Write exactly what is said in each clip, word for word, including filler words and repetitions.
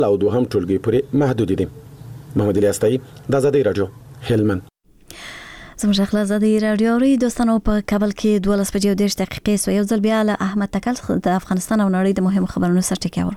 او دوهم ټولګي پورې محدود دي. محمد الیاستای د آزادۍ رادیو هلمند. زموږ خپل آزادۍ رادیو ری دوستانو په کابل کې دولس بجې او دېرش دقیقې سو یو ځل بیا له احمد تکل د افغانستان او نړۍ د مهمو خبرونو سره ټکیاور.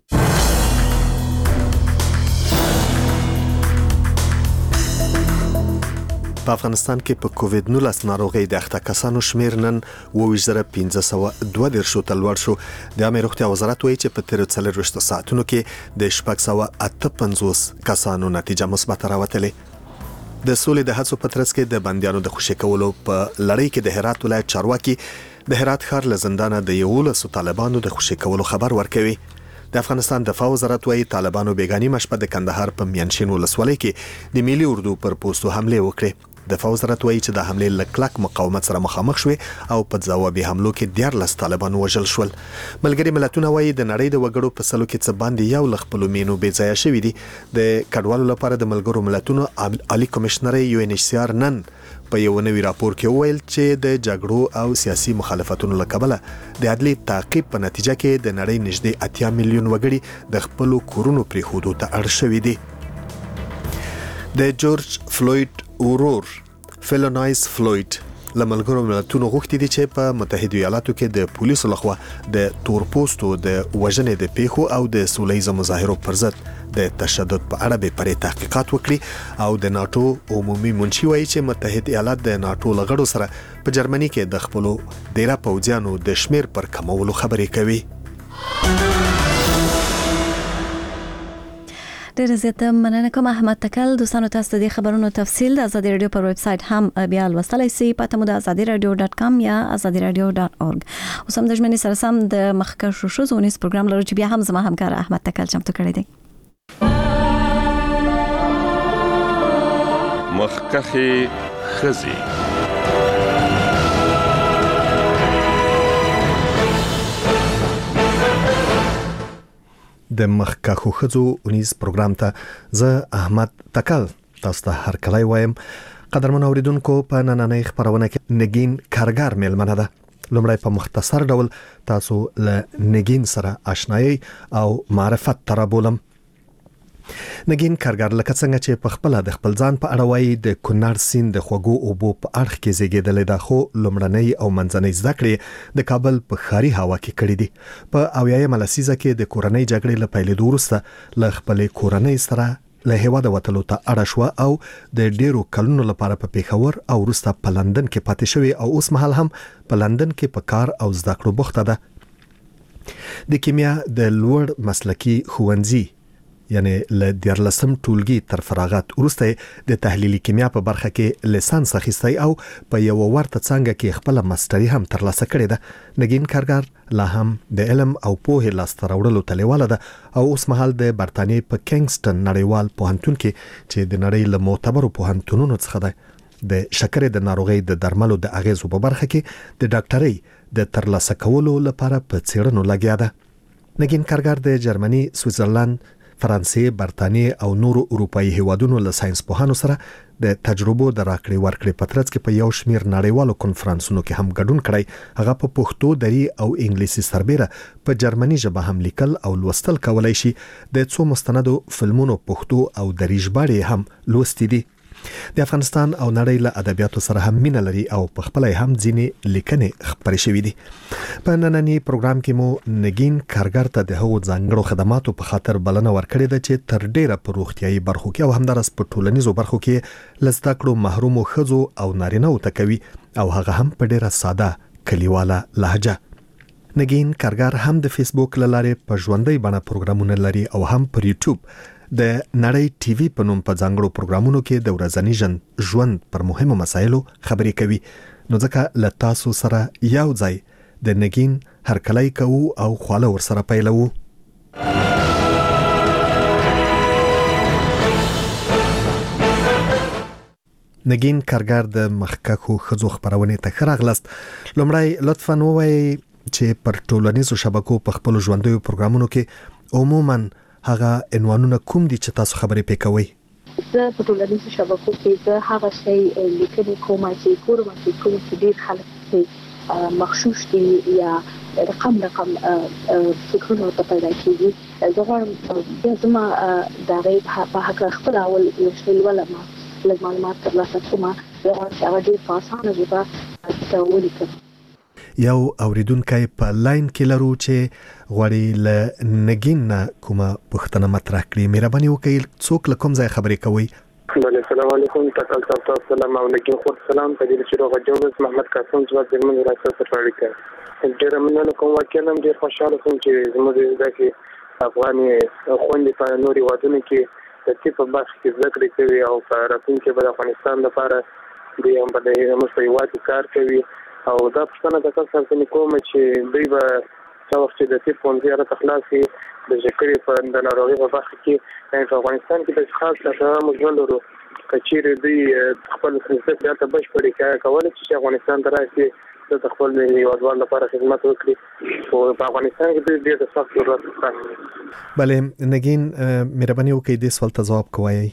په افغانستان کې په کووډ نولس ناروغي د اخته کسانو شمیر نن اووه زره پنځه سوه دوه دېرش ته لوړ شو. د امیر روغتیا وزارت وایي چې په تیر څلوېښت ساعتونو کې د شپږ سوه اته پنځوس کسانو نتیجه مثبت راوتلې. د سولې د هڅو په ترڅ کې د بندیانو د خوشي کولو په لړۍ کې د هرات ولایت چارواکي د هرات ښار له زندانه د یولسو طالبانو د خوشي کولو خبر ورکوي. د افغانستان دفاع وزارت وايي طالبانو بیګانی مشپه د کندهار په میانشین ولسوالۍ کې د ملي اردو پر پوسټو حمله وکړه. دفاع وزارت وايي چې د حمله له کلک مقاومت سره مخامخ شوه او په ځوابي حملو کې دیارلس طالبان وژل شول. ملګری ملتونه وايي د نړۍ د وګړو په سلو کې څه باندې یو لخ په لومینو بې ځای شوی دي. د کډوالو لپاره د ملګرو ملتونو عالی کمشنر یو ان ایچ سی آر نن په یو نوی راپور کې ویل چې د جګړو او سیاسي مخالفتونو لکبله د عدلي تعقیب په نتیجه کې د نړۍ نږدې اتیا میلیون وګړي د خپل کورونو پرې خودو ته اړ شوي دي. د جورج فلوید اورور فلونایز فلوید لملګرو ملتونو غوښتي دي چې په متحده ایالاتو کې د پولیسو لخوا د تورپوستو د وژنې د پیښو او د سولهییزو مظاهرو پر ضد د تشدد په اړه به پرې تحقیقات وکړي او د ناتو عمومي منشي وایي چې متحده ایالات د ناتو لغړو سره په جرمني کې د خپلو ډیره پوځیانو د شمیر پر کمولو خبرې کوي. ډېر زیاته مننه کوم احمد تکل. دوستانو تاسو د خبرونو تفصیل د آزادۍ رادیو پر ویب سټ هم بیا لوستلای شئ. پته مو د آزادۍ رادیو ډاټ کام یا آزادۍ رادیو ډاټ اورګ. اوس هم د ژمنې سره سم د مخکښو شوزو نیس پروګرام لرو چې بیا هم زما همکار احمد تکل چمتو کړی دی. مخکښې ښځې. د مخکښو ښځو اونیز پروګرام ته زه احمد تکل تاسو ته هرکلی وایم. قدرمن اوریدونکو په نننۍ خبرونه کې نگین کارګر میلمنه ده. لومړی په مختصر ډول تاسو له نگین سره آشنایي او معرفت تر بولم. نگین کارګر لکه څنګه چې په خپل د خپل ځان په اړه وایي د کونړ سیند د خوږو اوبو په اړخ کې زیږیدلې ده، خو لومړنۍ او منځنۍ زده کړې د کابل په ښاري هوا کې کړې دي. په اویایمه لسیزه کې د کورنۍ جګړې له پیلېدو وروسته له خپلې کورنۍ سره له هیواده وتلو ته اړه شوه او د ډیرو کلونو لپاره په پیښور او وروسته په لندن کې پاتې شوې او اوس مهال هم په لندن کې په کار او زده کړو بوخته ده. د کیمیا د لوړ مسلکي ښوونځي یعنی له دیارلسم ټولګي تر فراغت وروسته د تحلیلي کیمیا په برخه کې لیسانس اخیستی او په یو ورته څانګه کې خپل ماستري هم ترلاسه کړې ده. نگین کارګر لا هم د علم او پوهې لاسته راوړلو ته لیواله ده او اوس مهال د برتانیې په کینګسټن نړیوال پوهنتون کې چې د نړۍ له معتبرو پوهنتونونو څخه ده د شکرې د ناروغۍ د درملو د اغیزو په برخه کې د ډاکټرۍ د ترلاسه کولو لپاره په څېړنو لګیا ده. نگین کارګر د جرمني، سویټزرلند، فرانسې، برتانیې او نورو اروپایي هیوادونو له ساينس پوهانو سره د تجربو د راکړې ورکړې په ترڅ کې په یو شمیر نړیوالو کنفرانسونو کې هم ګډون کړی. هغه په پښتو، دری او انګلیسي سربېره په جرمني ژبه هم لیکل او لوستل کولای شي. د څو مستندو فلمونو پښتو او دری ژباړې هم لوستي دي. د افغانستان او نړۍ له ادبیاتو سره هم مینه لري او په خپل هم ځینې لیکنې خپرې شوې دي. په نننی پروګرام کې مو نگین کارګر ته د هغو ځانګړو خدماتو په خاطر بلنه ورکړې ده چې تر ډیره په روغتیايي برخو کې او همدارس په ټولنیزو برخو کې له زده کړو محرومو ښځو او نارینه‌و ته کوي او هغه هم په ډیره ساده کلیواله لهجه. نگین کارګر هم د فیسبوک له لارې په ژوندۍ بڼه پروګرامونه لري او هم پر یوټیوب د نړۍ ټي وي په نوم په ځانګړو پروګرامونو کې د ورځني ژوند پر مهمو مسایلو خبرې کوي. نو ځکه له تاسو سره یو ځای د نگین هرکلی کوو او خواله ورسره پیلوو. نگین کارګر د مخکښو ښځو خپرونې ته ښه راغلاست. لومړی لطفاً ووایئ چې پر ټولنیزو شبکو په خپلو ژوندیو پروګرامونو کې عموماً هغه عنوانونه کوم دي چې تاسو خبرې پې کوئ؟ زه په ټولنیزو شبکو کې زه هغه شی لیکنې کوم چې ګورم چې کوم چې ډېر خلک پرې مغشوش دي یا رقم رقم فکرونه ته پیدا کیږي زه غواړم بیا زما د هغې په هکله خپل اول یو شی لولم لږ معلومات ترلاسه کړم زه غواړم چې هغه ډېر په اسانه ژبه ته ولیکم. یو اوریدونکی په لاین کې لرو چې غواړي له نګین نه کومه پوښتنه مطرح کړي. مهرباني وکړئ څوک له کوم ځای خبرې کوئ؟ بله السلام علیکم تاسو ته سلام او نګین خور سلام په دې چې روغ جوړ محمد قاسم جواد زموږ راځي سره اړیکه ډېر مننه کوم واکلم ډېر خوشاله کوم چې زموږ دغه افغاني خوندې په نوري وادونو کې د تیپ په بخش کې ذکر کوي او په راتلونکي کې د افغانستان لپاره د هم په مستویات کار کوي او دا پښتنه د تاسو سره کوم چې دوی به څو وخت د تیپ په زیاره تخلاصي د ذکرې په د ناروغي په بخش کې په افغانستان کې د خاص څه مجلرو کچیر دی خپل خدمت ته بشپړي کول چې افغانستان ته راځي د خپل هیوادوالو لپاره خدمت وکړي او په افغانستان کې د دې سخت ضرورت شته. بله نګین مهرباني وکړئ د سوال ته جواب کوئ.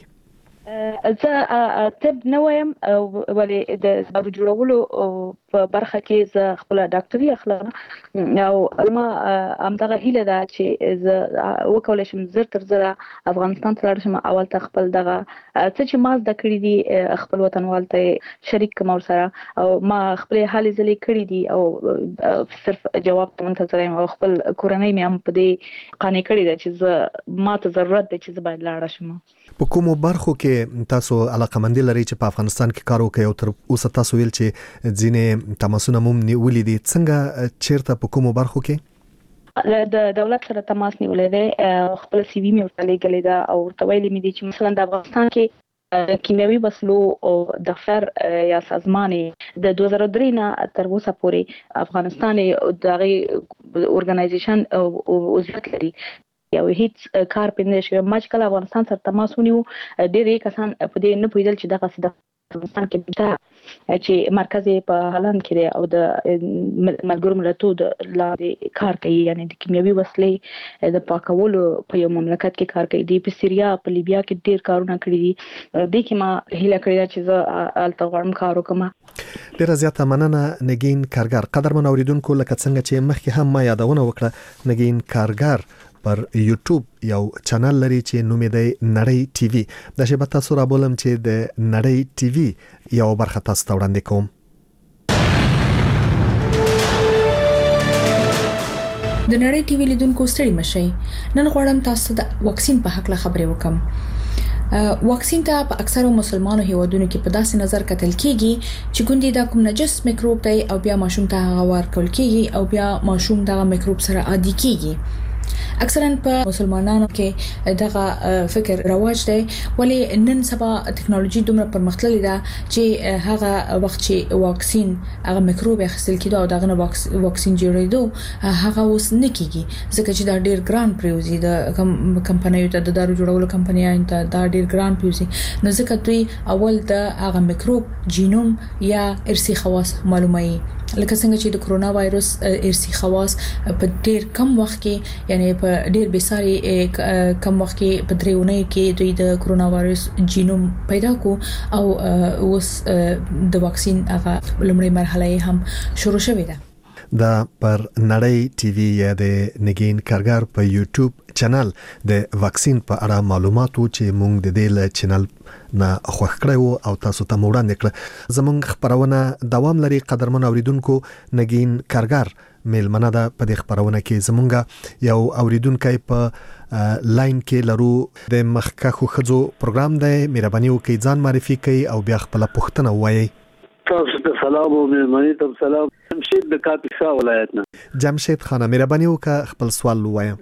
زه طب نه وایم ولې د دارو جوړولو په برخه کې زه خپل ډاکټري اخلم او ما همدغه هیله ده چې زه وکولای شم زر تر زر افغانستان ته لاړ شم اول ته خپل دغه څه چې ما زده کړي دي خپل وطنوال ته شریک کوم سره او ما خپل حالې ځلې کړي دي او صرف جواب ته منتظر یم او خپل کورنۍ مې هم په دې قانع کړي ده چې زه ما ته ضرورت دی چې زه باید لاړ شم. په کومو برخو کې تاسو علاقمندي لري چې په افغانستان کې کار وکړئ او تر اوسه تاسو ویل چې ځینې تماسونه مو نیولي دي څنګه چیرته په کومو برخو کې؟ د دولت سره تماس نیولې ده خپل سی وی مې ورته لګلې ده او ورته ویلې مې دي چې مثلا د افغانستان کې کیمیاوي وسلو او دفتر یا سازمان د دوه زره درې نه تر اوسه پورې افغانستان دغه اورګنایزیشن عضویت لري یو هیڅ کار پنده شي ما چې کله افغانستان سره تماس ونیو ډېر کسان په دې نه پوهیدل چې دغه د افغانستان کې دا چې مرکز په هالند کې او د ملګرو ملتونو د لاندې کار کوي یعنی د کیمیاوي وسلې د پاکولو په یو مملکت کې کار کوي دی په سیریا په لیبیا کې ډېر کارونه کړی دي د کې ما هیله کړې چې زه الته غواړم کار وکړم. ډېر زیاته مننه نګین کارګر. قدرمن اوریدونکو لکه څنګه چې مخکې هم ما یادونه وکړه نګین کارګر پر یوټیوب یو چینل لري چې نوم یې دی نړۍ ټي وي. دا شی به تاسو را بولم چې د نړۍ ټي وي یو برخه تاسو ته وړاندې کوم. د نړۍ ټي وي لیدونکو ستړي مشئ. نن غواړم تاسو د واکسین په حق له خبرې وکم. واکسین ته په اکثرو مسلمانو هیوادونو کې په داسې نظر کتل کیږي چې ګوندې دا کوم نجس میکروب دی او بیا ماشوم ته هغه ورکول کیږي او بیا ماشوم دغه میکروب سره عادي کیږي. اکثرا په مسلمانانو کې دغه فکر رواج دی ولی نن سبا ټکنالوژي دومره پرمختللې ده چې هغه وخت چې واکسین هغه میکروب اخیستل کیدو او دغه واکسین جوړېدو هغه اوس نه کیږي ځکه چې دا ډیر ګران پریوزي د کمپنیو ته د دارو جوړولو کمپنیانو ته دا ډیر ګران پریوزي نو ځکه دوی اول د هغه میکروب جینوم یا ارثي خواص معلوموي لکه څنګه چې د کرونا وایرس ارثي خواص په ډیر کم وخت کې یعنی په ډیر بساري کم وخت کې په دریونه کې دوی د کرونا وایرس جینوم پیدا کو او اوس د واکسین هغه لومړی مرحله هم شروع شوې ده. دا پر نړۍ ټي وي یا د نګین کارګر په یوټیوب چینل د واکسین په اړه معلوماتو چې مونږ د دې له چینل نه خوښ کړو او تاسو ته وړاندې کړ. زمونږ خبرونه دوام لري. قدرمن اوریدونکو نګین کارګر میلمنه ده په دې خبرونه کې. زمونږ یو اوریدونکو په لاین کې لرو د مخکخو خزو پروګرام دی. مهرباني وکړئ ځان معرفي کړئ او بیا خپل پوښتنه ووایئ. تاسو ته سلام او مهرباني ته سلام. جمشید د کاپیسا ولایت نه. جمشید خان مهرباني وکړه خپل سوال ووایم.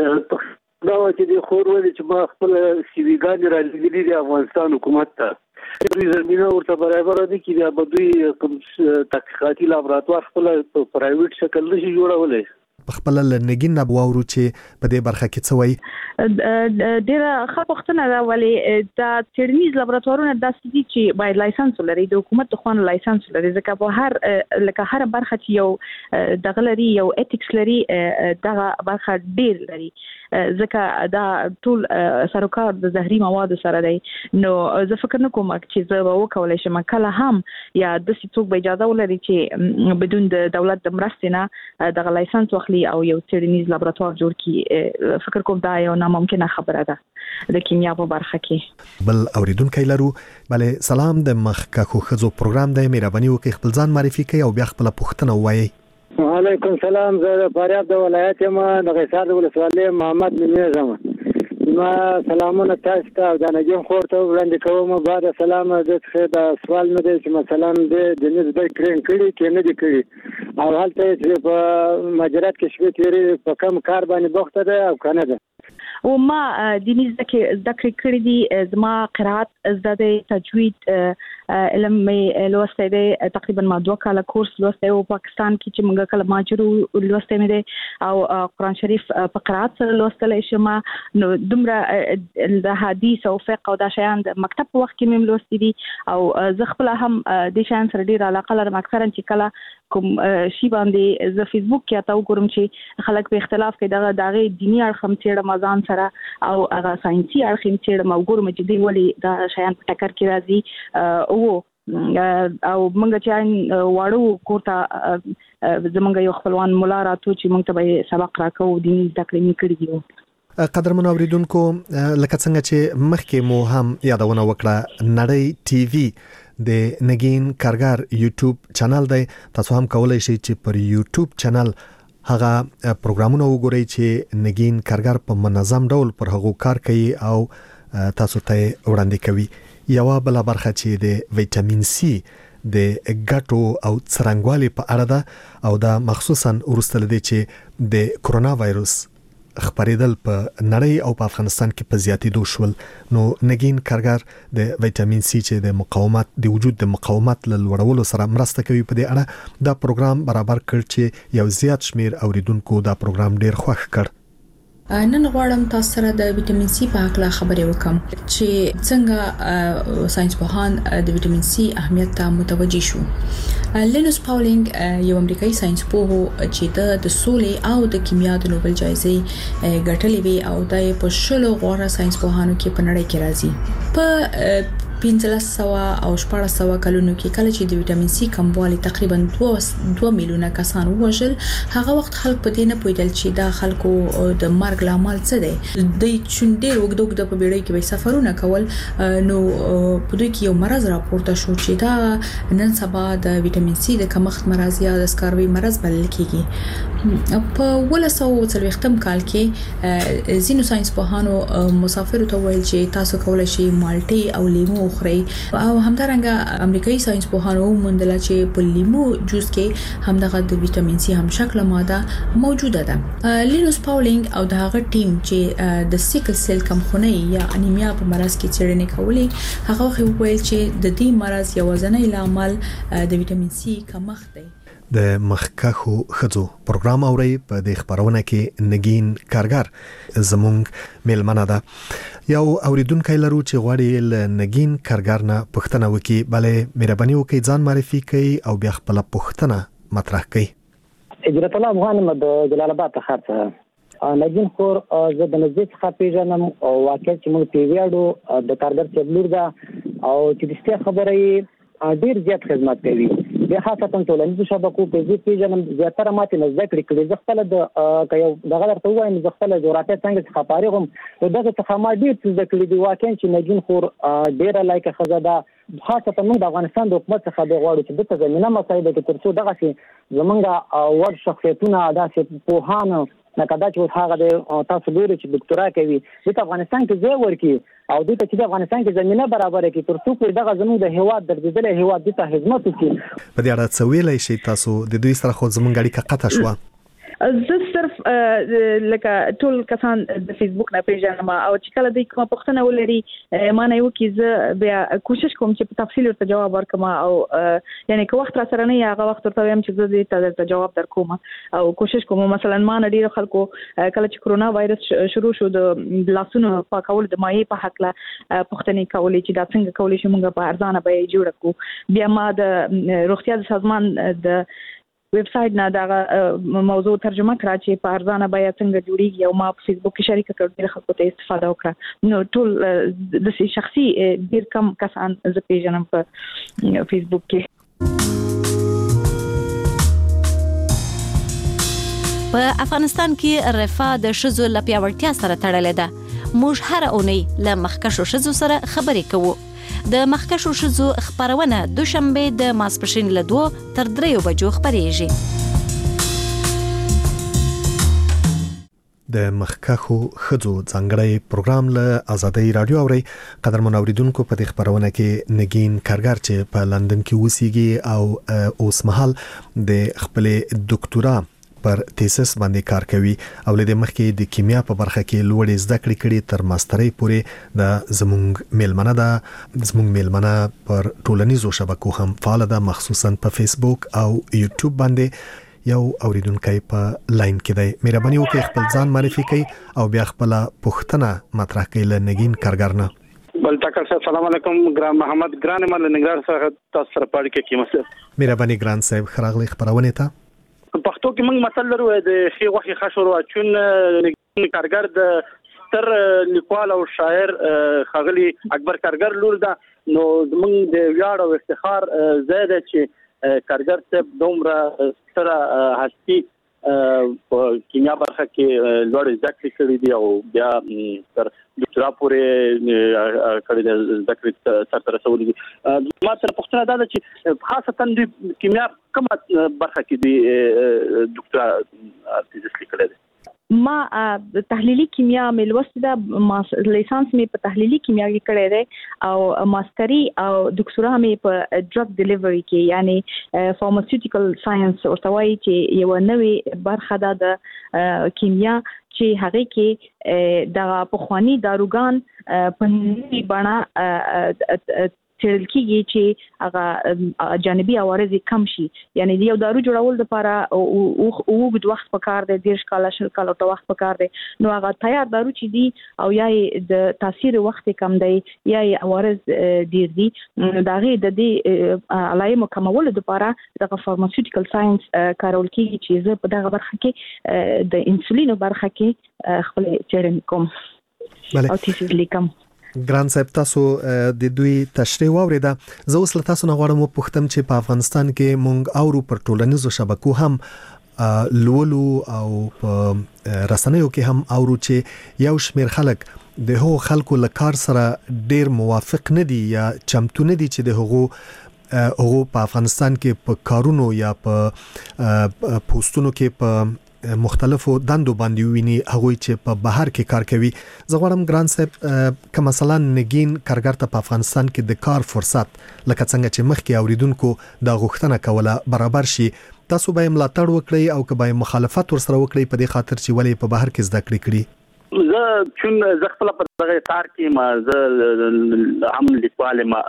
دا چې د خور ولې چې ما خپل سیویګان را لګیلي د افغانستان حکومت ته د زمينه ورته برابر دي چې د بدوی کوم تحقیقاتي لابراتوار خپل په پرایویټ شکل نشي جوړولای. خپل لنګین نه بواورو چې په دې برخه کې څه وایي. ډیره ښه پوښتنه ده ولې دا څېړنیز لابراتوارونه داسې دي چې باید لایسنس ولري د حکومت د خوا لایسنس لري ځکه په هر لکه هر برخه چې یو دغه لري یو ایتیکس لري دغه برخه ډیر لري ځکه دا ټول سروکار د زهري مواد سره دی نو زه فکر نه کوم چې زه به وکولای شم کله هم یا د څوک به اجازه ولري چې بدون د دولت د مرستې نه د لایسنس واخلي او یو څېړنیز لابراتوار جوړ کړي فکر کوم دا یو ناممکنه خبره ده د کیمیا په برخه کې. بل اوریدونکو لرو بله سلام د مخکخو خزو پروګرام د مهرباني وکړئ خپل ځان معرفي کړئ او بیا خپل پوښتنه ووایئ. وعلیکم سلام زه فاریاب د ولایت یم د غیصار ولسوالۍ محمد نومیږم. ما سلامونه تاسو ته او د نجم خور ته وړاندې کوم. بعد سلام د څه د سوال نه دی چې مثلا د نسبت کرین کړي کې نه دی کړي او هلته چې په مجرات کې شوي تیری په کم کار باندې بوخته ده او کنه ده او ما دیني ذکر کړی دي زما قرات زده تجوید علم مې لوسته دي تقریبا ما دوه کاله کورس لوسته او پاکستان کې چې موږ کله ماجرو لوسته مې دي او قرآن شریف په قرات سره لوستل شم نو دومره د حدیث او فقه او د شیان د مکتب په وخت کې مې لوستي دي او زه خپل هم د شیان سره ډیر علاقه لرم اکثرا چې کله کوم شی باندې ز فیسبوک کې تاسو ګورم چې خلک په اختلاف کې دغه دغه دینی اړخ هم چیرې مزان سره او هغه ساينسي اړخ هم چیرې ما ګورم چې دی ولي دا شیان په ټکر کې راځي او او موږ چې واړو کوټه زمونږ یو خپلوان مولا راتو چې موږ ته سبق راکو دیني ذکر مې کړی دی. قدرمن اوریدونکو لکه څنګه چې مخکې مو هم یادونه وکړه نړۍ ټي وي د نگین کارګر یوټیوب چینل دی تاسو هم کولای شئ چې پر یوټیوب چینل هغه پروګرامونه وګورئ چې نگین کارګر په منظم ډول پر هغه کار کوي او تاسو ته وړاندې کوي. یو بل برخه چې د ویټامین سي د ګټو او څرنګوالي په اړه ده او دا مخصوصا ورستل دي چې د کرونا وایروس خبرېدل په نړۍ او په افغانستان کې په زیاتېدو شول نو نگین کارګر د ویټامین سي چې د مقاومت د وجود د مقاومت لوړولو سره مرسته کوي په دې اړه دا پروګرام برابر کړ چې یو زیات شمیر اوریدونکو دا پروګرام ډیر خوښ کړ. نن غواړم تاسو سره د ویټامین سي په اړه خبرې وکم چې څنګه ساينس پوهان د ویټامین سي اهمیت ته متوجي شو. لینوس پاولینګ یو امریکایي ساينس پوه چې د سولې او د کیمیا د نوبل جایزې ګټلې وي او د په شلو غوړه ساينس پوهانو کې په نړۍ کې راځي. په پنځه سوه او شپږ سوه کلونو کې کله چې د ویټامین سي کموالی تقریبا دوه میلیونه کسان وژل هغه وخت خلک په دې نه پوهیدل چې دا خلکو د مرګ لامل څه دی. د چونډې وګدوګ د په بیړۍ کې به سفرونه کول نو په دوی کې یو مرز راپورته شو چې دا نن سبا د ویټامین سي د کمښت مرز یا د سکاروي مرز بلل کیږي. په ولس او څلوېښتم کال کې زینو ساينس پوهانو مسافرو ته ویل چې تاسو کولای شئ مالټي او لیمو خوري او همدارنګه امریکایي ساينس پوهانو موندل چې په لیمو جوس کې همدغه د ویټامین سي هم شکل ماده موجوده ده. لینوس پاولینګ او دغه ټیم چې د سیکل سیل کمخونی یا انیمیا په مرز کې څېړنې کولې هغه ویل چې د دې مرز یو ځنې لامل د ویټامین سي کمښت دی. د مخکخو خزو پروګرام اوري په د خبرونه کې نگین کارګر زمونږ میلمنه ده. یو اوریدونکو لرو چې غواړي ل نگین کارګر نه پوښتنه وکړي بلې مهرباني وکړئ ځان معرفي کړئ او بیا خپل پوښتنه مطرح کړئ. اجرت الله افغان د جلال آباد څخه نگین خور زه د نزدې څخه پیژنم او واقع چې موږ ټي وي اډو د کارګر چبلور ده او چې د ستې خبرې ډیر زیات خدمت کوي. د خاصه ټولنیزو شبکو په دې پیژنم زیاتره ماته نزدې کړې کړې ځکه خپل د کيو دغه درته وایم ځکه خپل جغرافیه څنګه څخه فارغم او دغه څخه ما ډیر څه ذکر دي واقعا چې نگین خور ډیره لایکه خزاده خاصه موږ د افغانستان د حکومت څخه د غواړو چې د زمينه مسایده کې ترڅو دغه شي زمونږه ور شخصیتونه داسې پوهانه نکدا چې هغه د تاسو ګوري چې ډاکټرا کوي د افغانستان کې ځای ورکی او د ته چې د افغانستان کې زمينه برابر کړي ترڅو په دغه زموږ د هیواد درځدل هیواد د ته خدمت وکړي. په دې اړه څه ویلای شي تاسو د دوی سره خو زمونږ اړیکه قطع شوه؟ زه صرف لکه ټول کسان د فیسبوک نه پیژنم او چې کله دوی کومه پوښتنه ولري ما نه یو کې زه بیا کوشش کوم چې په تفصیل ورته جواب ورکړم او یعنی که وخت را سره نه هغه وخت ورته وایم چې زه دې ته جواب درکوم او کوشش کوم. مثلا ما نه ډیر خلکو کله چې کرونا وایرس شروع شو د لاسونو پاکول د مایع په حق لا پوښتنې کولې چې دا څنګه کولې چې موږ په ارزانه به جوړ کړو. بیا ما د روغتیا د سازمان د ویب سټ نه دا موضوع ترجمه کړه چې په ارزانه بیا څنګه جوړیږي او ما په فیسبوک کې شریک کړ ډېر خلکو ته استفاده وکړه نو ټول د شخصي ډېر کم کسان ز پیژنم په فیسبوک کې. په افغانستان کې رفاه د ښځو له پیاوړتیا سره تړلې ده. موږ هر اونۍ له مخکښو ښځو سره خبرې کوو. د مخکښو ښځو خبرونه دوشنبه د ماسپښین له دوه تر دریو بجو خبرېږي. د مخکښو ښځو ځانګړی پروګرام له آزادۍ رادیو اوري. قدرمن اوریدونکو په دې خبرونه کې نګین کارګر چې په لندن کې اوسېږي او اوس مهال د خپل ډاکټورا پر تیسس باندې کار کوي او له مخکې د کیمیا په برخه کې لوړې زده کړې کړې تر ماسترۍ پورې د زمونږ میلمنه ده. زمونږ میلمنه پر ټولنیزو شبکو هم فعال ده، مخصوصا په فیسبوک او یوټیوب باندې. یو اوریدونکو په لاین کې دی. مهرباني وکړئ خپل ځان معرفي کړئ او بیا خپل پوښتنه مطرح کړئ له نګین کارګر نه. بل تکر صاحب السلام علیکم. ګران محمد ګران مل نګار صاحب تاسو سره پاړ کې کیمه. مهرباني ګران صاحب خراغلی خبرونه ته پښتو کې موږ مثال لرو د خي وخي خشور واچون کارګر د ستر لیکوال او شاعر خغلی اکبر کارګر لور ده. نو موږ د ویاړ او افتخار زیاده چې کارګر صاحب دومره ستر هستی په کیمیا برخه کې لوړ زده کړې کړې دي او بیا تر ډاکټرا پورې کړې د زده کړې سره رسولې دي. ما سره پوښتنه ده چې خاصتا د کیمیا کومه برخه کې دي ډاکټرا تیزس لیکلې ده؟ ما تحلیلی کیمیا مې لوستې ده، لیسانس مې په تحلیلی کیمیا کې کړی دی او ماستری او ډاکټورا مې په ډرګ ډیلیوري کې یعنی فارماسیوټیکل ساينس ورته وایي چې یو نوې برخه ده د کیمیا چې هغه کې د پخوانی داروګان په نوې بڼه تل کېږي چې هغه جانبي عوارض کم شي. یعنی یو دارو جوړول لپاره او وګد وخت پکار دی، ډیر کال شل کال او وخت پکار دی. نو هغه تیار دارو چې دی او یا د تاثیر وخت کم دی یا عوارض ډیر دي، نو دا غي د دې علایمو کمولو لپاره د فارماسیوټیکل ساينس کارول کېږي چې زه په دغه برخه کې د انسولین برخه کې خپل څېړنې کوم او تیسیس لیکم. ګران صاحب تاسو د دوی تشریح واوریده. زه اوس له تاسو نه غواړم وپوښتم چې په افغانستان کې مونږ اورو پر ټولنیزو شبکو هم لولو او په رسنیو کې هم اورو چې یو شمیر خلک د هغو خلکو له کار سره ډیر موافق نه دي یا چمتو نه دي چې د هغو هغو په افغانستان کې په کارونو یا په پوسټونو کې په مختلفو دندو باندې ویني هغه چې په بهر کې کار کوي. زه غواړم ګران صاحب که مثلا نګین کارګر ته په افغانستان کې د کار فرصت لکه څنګه چې مخکې اوریدونکو د غوښتنه کوله برابر شي، تاسو به ملاتړ وکړئ او که به مخالفت ورسره وکړئ په دې خاطر چې ولې په بهر کې زده کړې کړي؟ زه چون زه خپل په دغه کار کې ما زه هم لیکوال ما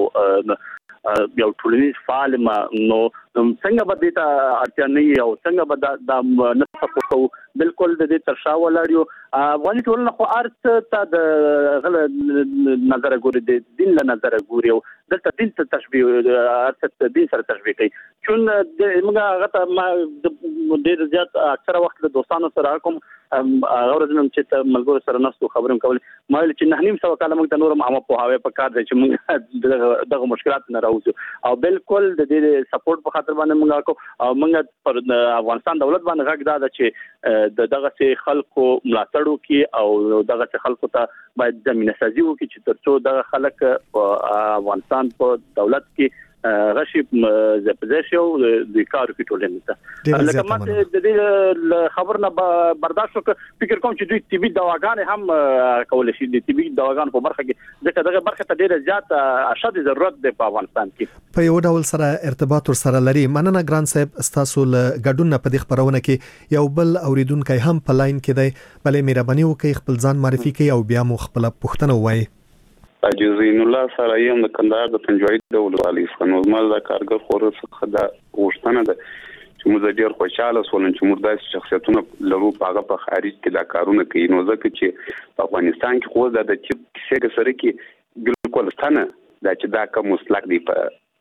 یو ټولنیز فعال ما نو څنګه به د اړتیا نه او څنګه به د نصف کو بالکل د دې ترشا ولاړیو افغاني ټولنه خو ارت ته د غل نظر ګوري د دین له نظر ګوري او دلته دین ته تشبیه ارت ته دین سره تشبیه کوي. چون موږ هغه ته ما ډېر زیات اکثره وخت د دوستانو سره کوم اورزنم چې ملګرو سره نستو خبرم کول ما چې نه نیم سو کاله موږ ته نور عامه په هاوی په کار دی چې موږ دغه مشکلات نه راوځو او بالکل د دې سپورټ په خاطر باندې موږ کو او موږ پر افغانستان دولت باندې غږ دا چې د دغه سي خلکو ملاتړ وکي او دغه سي خلکو ته باید زمينه سازي وکي چې ترڅو دغه خلک په افغانستان په دولت کې غشي زپزشو د کار کې ټولنه ته لکه ماته د دې خبرونه برداشت وک فکر کوم چې دوی طبي دواګان هم کول شي د طبي دواګان په برخه کې ځکه دغه برخه ته ډیره زیات اشد ضرورت دی په افغانستان کې په یو ډول سره ارتباط ور سره لري. مننه ګران صاحب تاسو له ګډون په دې خبرونه کې یو بل اوریدونکو هم په لاین کې دی. بلې مهرباني وکړئ خپل ځان معرفي کړئ او بیا مو خپل پوښتنه وایي. جزین الله سره یم د کندهار د پنځوي ډول والی څنګه زموږ د کارګر خور څخه د وښتنه ده چې موږ ډیر خوشاله سولم چې موږ داسې شخصیتونه لرو په هغه په خارج کې دا کارونه کوي. نو ځکه چې په افغانستان کې خو دا د چې کیسه سره کې بالکل ستنه دا چې دا کوم مسلک دی په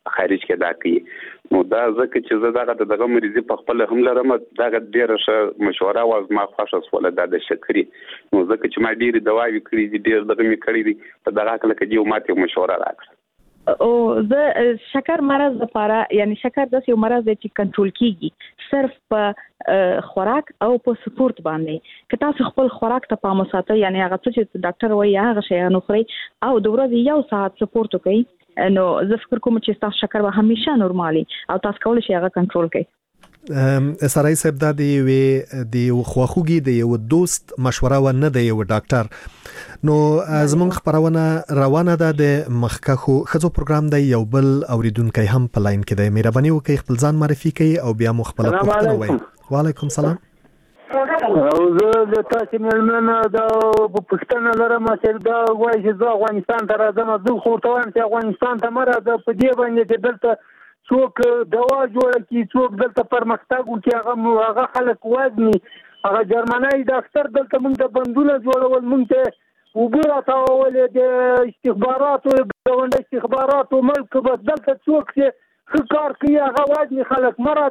خارج کې دا کوي. نو دا ځکه چې زه دغه دغه مریضي په خپل هم لرم دغه ډیره ښه مشوره واز ما خوښه سوله د شکرې نو ځکه چې ما ډیره دواوی کړې دي ډیر دغه می کړې دي په دغه کله کې یو ماته مشوره راکړه. او زه شکر مرض لپاره یعنی شکر د یو مرض دی چې کنټرول کیږي صرف په خوراک او په سپورت باندې. که تاسو خپل خوراک ته پام وساتئ یعنی هغه څه چې ډاکټر وایي هغه شی نه خورئ او د ورځې یو ساعت سپورت وکړئ نو زه فکر کوم چې تاسو شکر به همیشه نورمالي او تاسو کولای شئ هغه کنټرول کړئ. سړی صاحب دا دی وی د خواخوږي د یو دوست مشوره و نه دی یو ډاکټر. نو زمونږ خبرونه روانه ده د مخکخو خزو پروګرام دی یو بل اوریدونکو هم په لاین کې دی. مهرباني وکړئ خپل ځان معرفي کړئ او بیا مو خپل پوښتنه وایي. وعلیکم السلام. او زه د تاسو ملمنه دا په پښتنه لرم چې دا وایي چې زه افغانستان ته راځم. زه خو ته وایم چې افغانستان ته مره د په دې باندې چې دلته څوک دوا جوړه کی څوک دلته پرمختګ وکړي هغه هغه خلک وزني هغه جرمنای ډاکټر دلته موږ د بندونه جوړول موږ ته وګوره تاولې د استخباراتو د استخباراتو ملک بس دلته څوک چې کار کوي هغه وزني خلک مره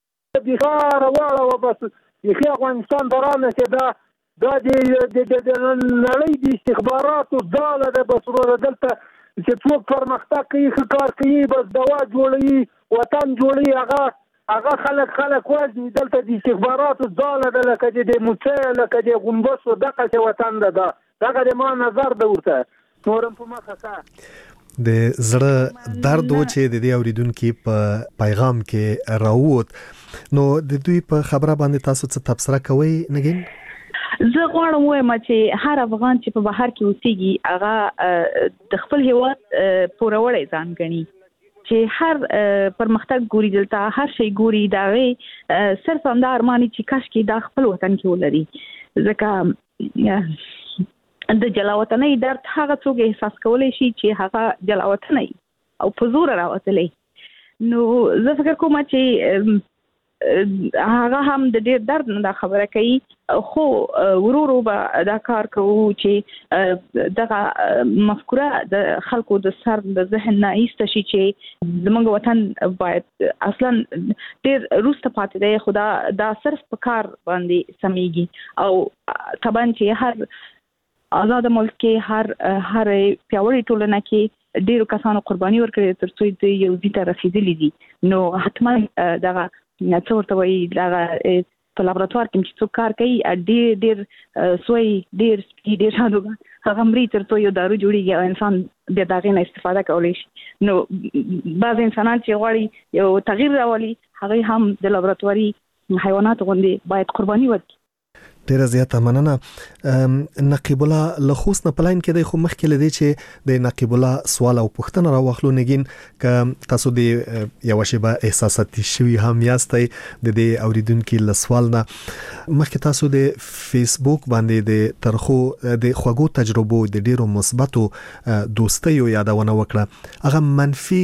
بخار واړه وبس یخي افغانستان درانه چې دا دا د نړۍ د استخباراتو ځاله ده بس ورو دلته چې څوک پرمختګ کوي ښه کار کوي بس دوا جوړوي وطن جوړوي هغه هغه خلک خلک وزني دلته د استخباراتو ځاله ده لکه د موسی لکه د غومبسو دغه چې وطن ده دا دغه د ما نظر ده ورته نورم په مخه ښه د زړه درد و چې د دې اوریدونکو په پیغام کې راووت. نو د دوی په خبره باندې تاسو څه تبصره کوئ نګین؟ زه غواړم وایم چې هر افغان چې په بهر کې اوسېږي هغه د خپل هیواد پوروړی ځان ګڼي چې هر پرمختګ ګوري دلته هر شی ګوري دا صرف همدا ارماني چې کاش کې دا خپل وطن کې ولري. ځکه د جلاوطنۍ درد هغه څوک احساس کولی شي چې هغه جلاوطنۍ او په زور راوتلی. نو زه فکر کوم چې هغه هم د ډیر درد نه دا خبره کوي خو ورورو به دا کار کوو چې دغه مفکوره د خلکو د سر د ذهن نه ایسته شي چې زموږ وطن باید اصلا ډیر روسته پاتې دی خو دا صرف په کار باندې سمیږي او طبعا چې هر آزاد ملک کې هر هر پیاوړی ټولنه کې ډیرو کسانو قرباني ورکړي تر څو د یو ځای ته رسیدلي دي. نو حتما دغه څه ورته وایي دغه په لابراتوار کې چې څوک کار کوي ډیر ډیر سوی ډیر ډیر شادوګه هغه مري تر څو یو دارو جوړیږي او انسان بیا دغه نه استفاده کولی شي. نو بعض انسانان چې غواړي یو تغییر راولي هغه هم د لابراتواري حیوانات غوندې باید قرباني ورکړي. ډیره زیاته مننه. نقیب الله له خوست نه پلاین کې د خو مخکې لدی چې د نقیب الله سوال او پوښتنه راوخلو نګین ک تاسو د یو شیبه احساساتي شوی هم یاستئ د دې اوریدونکو له سوال نه مخکې تاسو د فیسبوک باندې د ترخو د خوږو تجربو د ډیرو مثبتو دوستیو یادونه وکړه. هغه منفي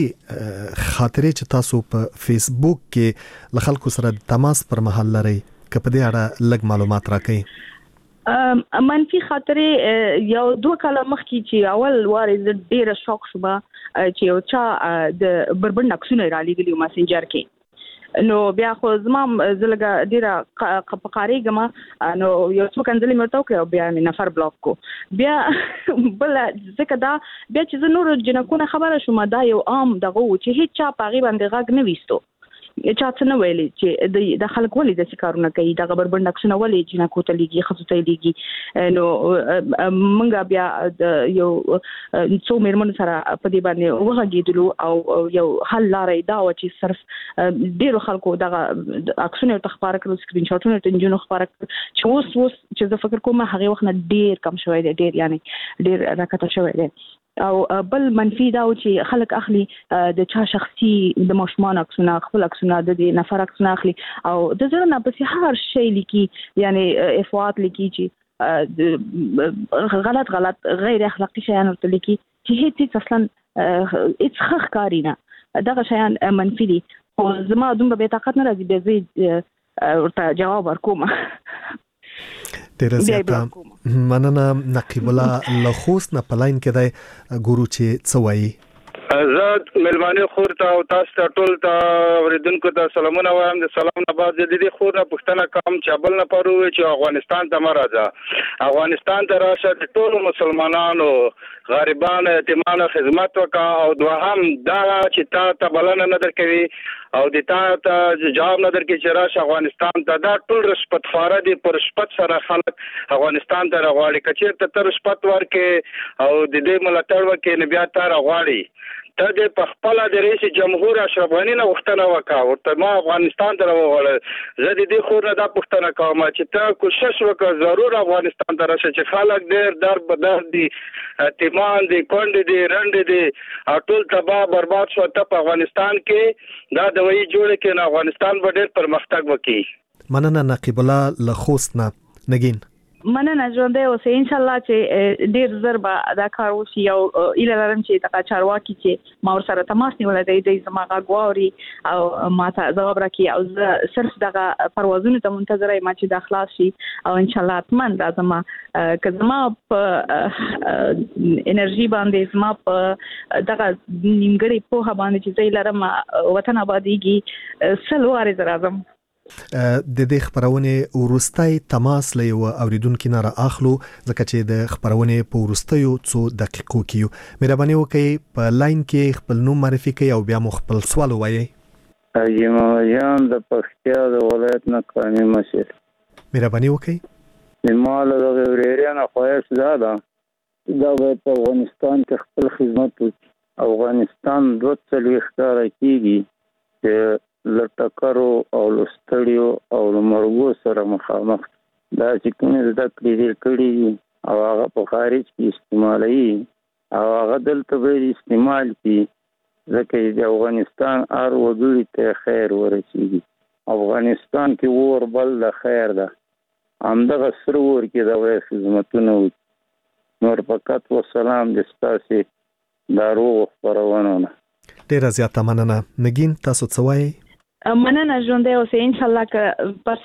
خاطرې چې تاسو په فیسبوک کې له خلکو سره تماس پر مهال لري که په دې اړه لږ معلومات راکړئ. منفي خاطرې یو دوه کاله مخکې چې اول واره زه ډیره شوک شوم چې یو چا د بربند عکسونه را لېږلي مسنجر کې. نو بیا خو زما زلګه ډیره قپقاریګم نو یو څو کنځلې مې ورته وکړې بیا مې نفر بلاک کو. بیا بل ځکه دا بیا چې زه نور جنکونه خبره شوم دا یو عام دغه چې هیڅ چا په هغې باندې غږ نه ویستو چا څه نه ویلي چې د خلک ولې داسې کارونه کوي دغه بربند عکسونه ولې جنکو ته لیږي ښځو ته لیږي. نو موږ بیا د یو څو مېرمنو سره په دې باندې وغږېدلو او یو حل لاره یې دا وه چې صرف ډېرو خلکو دغه عکسونه ورته خپاره کړل سکرین شاټونه ورته نجونو خپاره کړل چې اوس اوس چې زه فکر کوم هغې وخت نه ډېر کم شوی دی ډېر یعنې ډېر راکته شوی دی. او بل منفي دا چې خلک اخلي د چا شخصي د ماشومان عکسونه خپل عکسونه د نفر عکسونه اخلي او د زړه نه پسې هر شی لیکي یعنی افواط لیکي چې غلط غلط غیر اخلاقي شیان ورته لیکي چې هیڅ اصلا هیڅ ښه ښکاري نه دغه شیان منفي دي. خو زما دومره بې طاقت نه راځي بیا زه ورته جواب ورکوم. ډیره زیاته مننه. نقیب الله له خوست نه پلاین کې دی ګورو چې څه وایي. زه ملمانه خور ته او تاسو ته ټول ته ورېدونکو ته سلامونه وایم. د سلام نه بعد د دې خور نه پوښتنه کوم چې بل نه پرو چې افغانستان ته مرزه افغانستان ته راشه د ټول مسلمانانو غریبانو یتیمانو خدمت وکړه او دوهم دا چې تا ته بلنه نه درکوي او د تا ته جواب نه درکوي چې راشه افغانستان ته دا ټول رشوت خواره دي پر رشوت سره خلک افغانستان ته راغواړي که چېرته ته رشوت ورکې او د دې ملاتړ وکړې نو بیا تا راغواړي ته د په خپله د رئیس جمهور اشرف غني نه غوښتنه وکړه ورته ما افغانستان ته راوغواړه. زه د دې خور نه دا پوښتنه کوم چې ته کوشش وکړه ضرور افغانستان ته راشه چې خلک ډېر در بدر دي یتیمان دي کونډې دي رنډې دي او ټول تباه برباد شو. ته په افغانستان کې دا دوایي جوړه کې نه افغانستان به ډېر پرمختګ وکړي. مننه نقیب الله له خوست نه. نگین مننه ژوندې اوسئ ان شاء الله چې ډیر زر به دا کار وشي او ایله لرم چې د چارواکي چې ما ور سره تماس نیولای دی د زما غواړي او ما ته ځواب راکړي او زه صرف دغه پروازونو ته منتظر یم چې د خلاص شي او ان شاء الله اتمن راځم که زما په انرژي باندې زما په دغه نیمګړی په باندې چې زه لرم وطن آبادیږي سلوارې زرازم. د دې خبرونه ورستۍ تماس له یو اوریدونکو نه را اخلو ځکه چې د خبرونه په ورستیو څو دقیقو کې مهرباني وکړئ په لاین کې خپل نوم معرفي کړئ او بیا مو خپل سوال ووایئ. اجمه جان د پښتیا د ولایت نه قانوني مشر. مهرباني وکړئ. د مال د غوړیانو خواهش زده دا په افغانستان کې خپل خدمت وکړي. افغانستان دوه څلوېښت کاله کېږي چې لټکرو او لستړیو او مرګو سره مخامخ دا چې کومې زده کړې دي کړي او هغه په خارج کې استعمالوي او هغه دلته به استعمال کړي ځکه د افغانستان هر وګړي ته خیر ورسېږي. افغانستان کې اور بل د خیر ده همدغه سره ور کې د خدمتونه وکړي. نور فقط وسلام د ستاسې د روغ خپرونه نه. ډېره زیاته مننه. نگین تاسو څه وایئ؟ مننه ژوندې اوسئ ان شاء الله که بس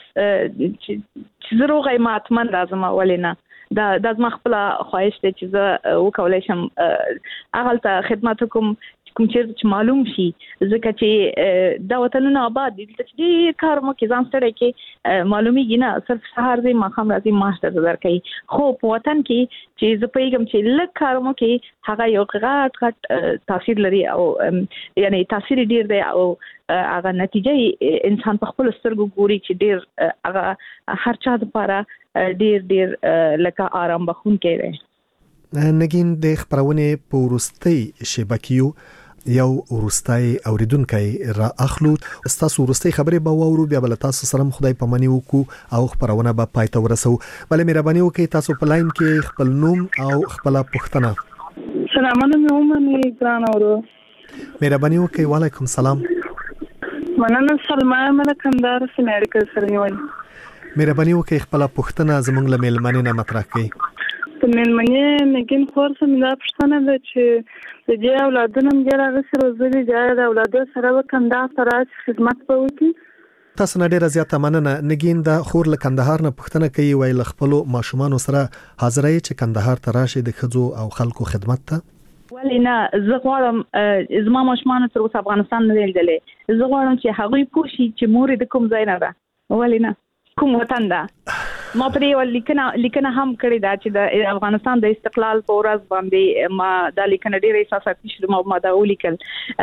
چې زه روغه یم اتمن راځم ولې نه دا دا زما خپله خواهش دی چې زه وکولی شم هغلته خدمت وکړم کوم چیرته چې معلوم شي ځکه چې دا وطنونه آباد دي دلته چې ډېر کار مو کې ځان ستړی کې معلومیږي نه صرف سهار ځئ ماښام راځئ معاش درته درکوي خو په وطن کې چې زه پوهېږم چې لږ کار مو کې هغه یو غټ غټ تاثیر لري او یعنی تاثیر ډېر دی او هغه نتیجه انسان په خپلو سترګو ګوري چې ډېر هغه هر چا دپاره ډېر ډېر لکه آرام بخونکی دی. نگین د خبرونه په وروستۍ شبکیو یو وروستۍ اوریدونکي را اخلو ستاسو وروستۍ خبرې به واورو بیا بل تاسو سره خدای پامني وکړو او خبرونه به پای ته ورسو. بل مهرباني وکړئ تاسو په لاین کې خپل نوم او خپل پوښتنه. سلام علیکم مې ګران اورو. مهرباني وکړئ. وعلیکم السلام. مننه سلمہ مې کندهار سره اړیکه سره نیولې. مهرباني وکړئ خپل پوښتنه زموږ له میلمنې نه مطرح کړئ. د مېلمنې نګین خور سم دا پښتنه ده چې د دې اولادونو موږ راغسر وزلي د اولادو سره وکندار تر خدمت کوي. تاسو نه ډیره زیاته مننه. نګین دا خور له کندهار نه پښتنه کوي وای له خپل ماشومان سره حاضرای چې کندهار ته راشي د خځو او خلکو خدمت ته. ولی نه زه غواړم زما ماشومان تر اوسه افغانستان نه لیدلې زه غواړم چې هغوی پوه شي چې مور د کوم ځای نه ده ولی نه کوم وطن ده. ما پرې لیکنه لیکنه هم کړې ده چې د افغانستان د استقلال په ورځ باندې ما دا لیکنه ډېره احساساتي شوم او ما دا ولیکل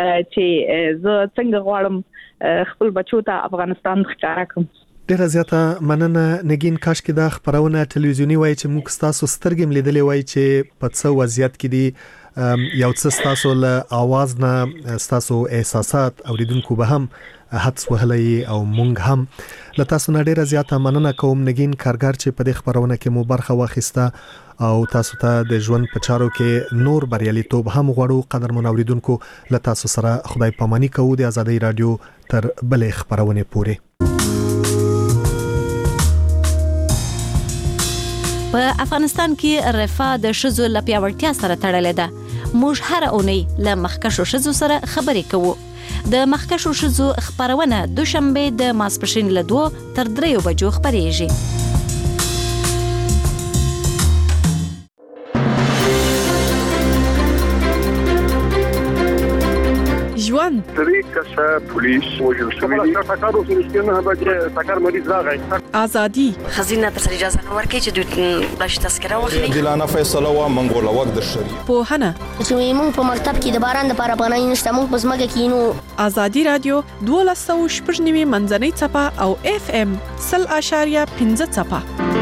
چې زه څنګه غواړم خپل بچو ته افغانستان ښکاره کړم. ډېره زیاته مننه نګین. کاش کې دا خبرونه ټلویزیونی وای چې موږ ستاسو سترګې ملیدلې وای چې په څه وضعیت کې دي یو څه ستاسو له आवाज نه ستاسو احساسات اوریدونکو به هم حدس وهلای او مونږ هم له تاسو نه ډیره زیاته مننه کوم نګین کارګر چې په دې خبرونه کې مو برخه واخیسته او تاسو ته د ژوند په چارو کې نور بریالیتوب هم غواړو. قدرمن اوریدونکو له تاسو سره خدای پاماني کوو د آزادۍ رادیو تر بلې خبرونه پورې. په افغانستان کې رفاه د ښځو له پیاوړتیا سره تړلې ده. موږ هر اونۍ له مخکښو ښځو سره خبرې کوو. د مخکښو ښځو خبرونه دوشنبه د ماسپښین له دوه تر دریو بجو خبرېږي. ژوند درې کسه پولیس وژل شوي دي ټاکارو کې نه به ټاکار مریض راغی ازادي خزینه پر اجازه نه ورکړي چې دوی بلش تذکره واخلي عادلانه فیصله وا منګول وخت د شریعت په هنه چې موږ په مکتب کې د باران د لپاره پناه نشته موږ په ځمکه کې نو ازادي رادیو دوه سوه شپږ نوي منځنۍ چپه او اف ام صفر اشاریه پنځه چپه